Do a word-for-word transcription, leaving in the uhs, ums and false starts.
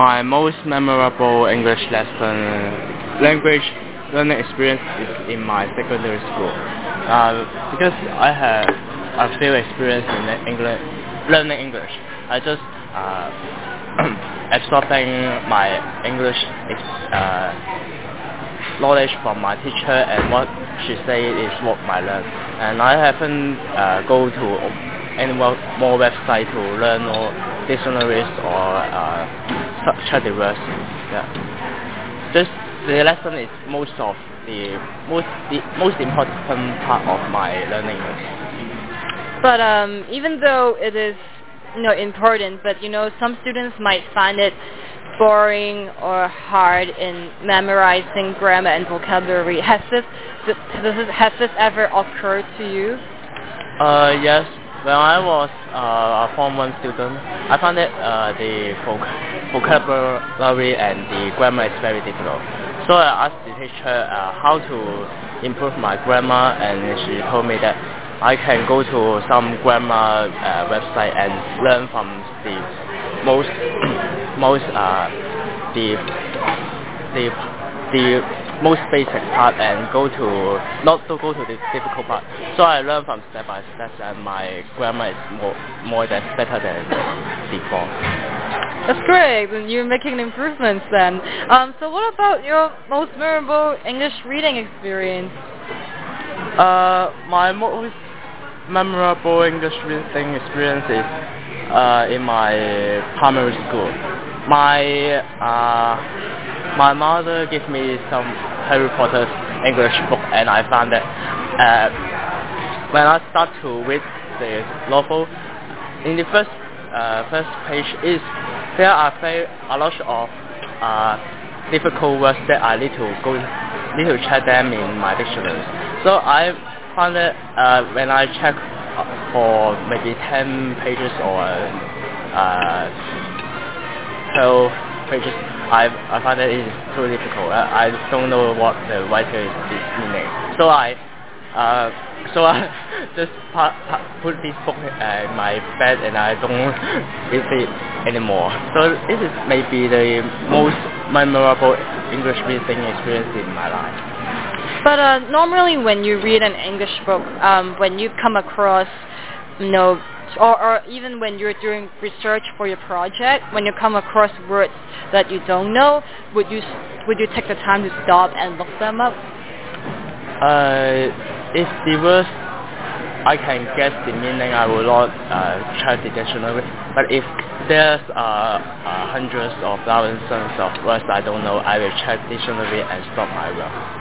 My most memorable English lesson, language learning experience is in my secondary school. Uh, because I have a few experience in English, learning English. I just uh, absorbing my English uh, knowledge from my teacher, and what she said is what I learn. And I haven't uh, go to any more, more website to learn or dictionaries or uh, check the words. Yeah. Just the lesson is most of the most the most important part of my learning. But um, even though it is you know important, but you know some students might find it boring or hard in memorizing grammar and vocabulary. Has this does this, has this ever occurred to you? Uh, yes. When I was uh, a Form one student, I found that uh, the voc- vocabulary and the grammar is very difficult. So I asked the teacher uh, how to improve my grammar, and she told me that I can go to some grammar uh, website and learn from the most most uh, the the the most basic part, and go to not to go to the difficult part. So I learn from step by step, and my grammar is more more than better than before. That's great. You're making improvements then. Um, so what about your most memorable English reading experience? Uh, my most memorable English reading experience is uh, in my primary school. My uh, my mother gave me some Harry Potter's English book, and I found that uh, when I start to read the novel, in the first uh, first page is there are very, a lot of uh, difficult words that I need to go need to check them in my dictionary. So I found that uh, when I check for maybe ten pages or uh, twelve pages, I I find that it is too difficult. I, I don't know what the writer is, is meaning. So I uh, so I just pa- pa- put this book uh, in my bed, and I don't read it anymore. So this is maybe the most memorable English reading experience in my life. But uh, normally when you read an English book, um, when you come across, you know, or, or even when you're doing research for your project, when you come across words that you don't know, would you would you take the time to stop and look them up? Uh, if the words I can guess the meaning, I will not uh, check the dictionary. But if there's uh, uh, hundreds of thousands of words I don't know, I will check dictionary and stop my work.